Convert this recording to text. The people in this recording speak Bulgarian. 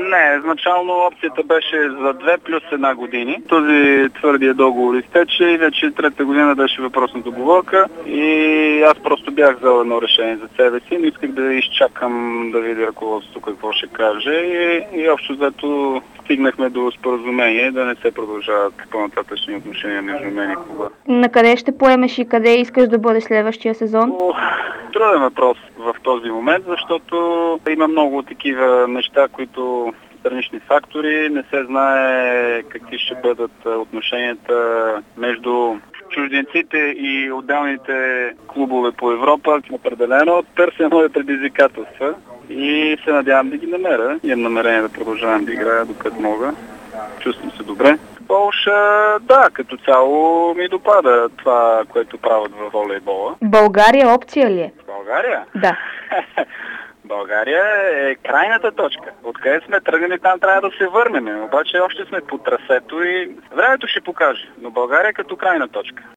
Не, изначално опцията беше за 2 плюс 1 години. Този твърдия договор изтече и вече трета година беше въпросна договорка и аз просто бях взел едно решение за себе си, но исках да изчакам да видя ръководството какво ще каже и общо взето стигнахме до споразумение да не се продължават по-нататъчни отношения между мен и клуба. На къде ще поемеш и къде искаш да бъдеш следващия сезон? Труден въпрос в този момент, защото има много такива неща, които странични фактори, не се знае какви ще бъдат отношенията между чужденците и отделните клубове по Европа. Определено търся нови предизвикателства и се надявам да ги намеря. Имам намерение да продължавам да играя докато мога. Чувствам се добре. Полша, да, като цяло ми допада това, което правят във волейбола. България опция ли е? България? Да. България е крайната точка. Откъде сме тръгнали, там трябва да се върнем. Обаче още сме по трасето и времето ще покаже. Но България е като крайна точка.